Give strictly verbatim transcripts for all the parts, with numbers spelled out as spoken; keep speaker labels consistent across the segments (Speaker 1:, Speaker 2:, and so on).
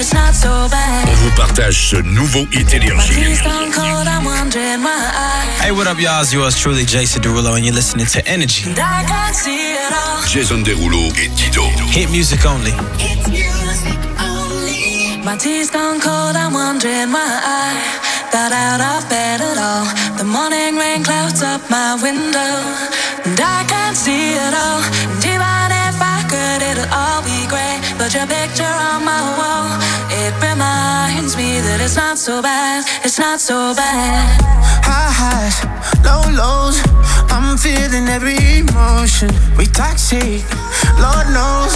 Speaker 1: it's not so bad.
Speaker 2: On vous partage ce nouveau hit énergie.
Speaker 3: Hey, what up, y'all? It's yours truly, Jason Derulo, and you're listening to Energy.
Speaker 2: Jason Derulo et Dido.
Speaker 3: Hit music only.
Speaker 1: My tea's gone cold, I'm wondering why I got out of bed at all. The morning rain clouds up my window, and I can't see it all. And even if I could, it'll all be grey. But your picture on my wall, it reminds me that it's not so bad, it's not so bad.
Speaker 4: High highs, low lows, I'm feeling every emotion. We toxic, Lord knows.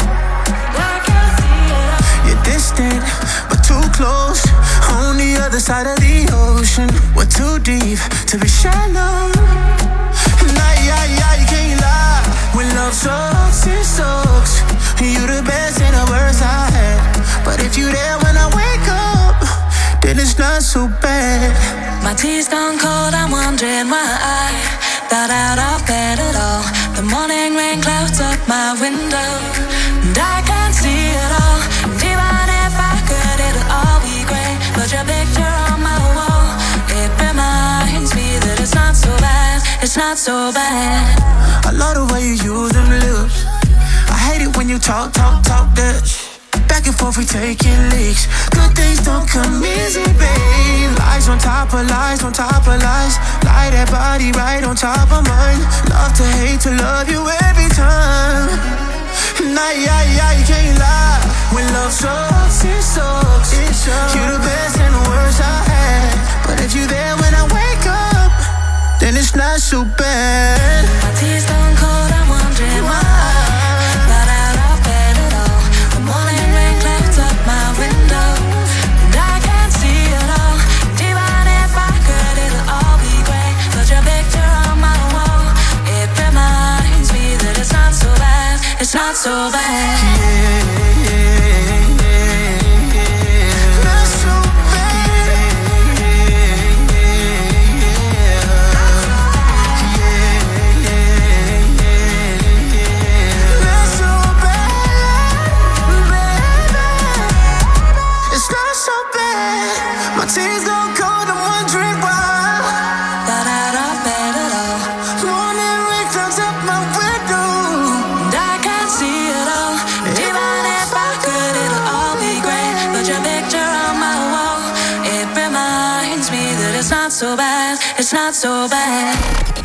Speaker 4: You're distant, but too close. On the other side of the ocean. We're too deep to be shallow. Nah, yeah, yeah, you can't lie. When love sucks, it sucks. You the best and the worst I had. But if you there when I wake up, then it's not so bad.
Speaker 1: My tea's gone cold, I'm wondering why I got out of bed at all. The morning rain clouds up my window, and I can't see it all. And even if I could, it'll all be grey. But your picture on my wall, it reminds me that it's not so bad, it's not so bad.
Speaker 4: I love the way you use them lips. I hate it when you talk, talk, talk that shit. Back and forth we taking leaks. Good things don't come easy, babe. Lies on top of lies, on top of lies. Lie that body right on top of mine. Love to hate to love you every time. Nah, yeah, yeah, you can't lie. When love sucks, it sucks, it sucks. You the best and the worst I had. But if you there when I wake up, then it's not so bad.
Speaker 1: My tea's gone cold, I'm wondering why I got out of bed at all. The morning rain clouds up my window, and I can't see it all. And even if I could, it'll all be grey. But your picture on my wall, it reminds me that it's not so bad, it's not so bad.
Speaker 4: Yeah, yeah, yeah, yeah. Not so bad. Yeah, yeah, yeah. Yeah, yeah, yeah. Not so bad, baby. It's not so bad. My tea's gone cold, I'm wondering why.
Speaker 1: Got out of bed at all.
Speaker 4: Morning rain clouds up my window,
Speaker 1: And I can't see it all. And even if I could, it'll all be grey. But your picture on my wall, it reminds me that it's not so bad, it's not so bad.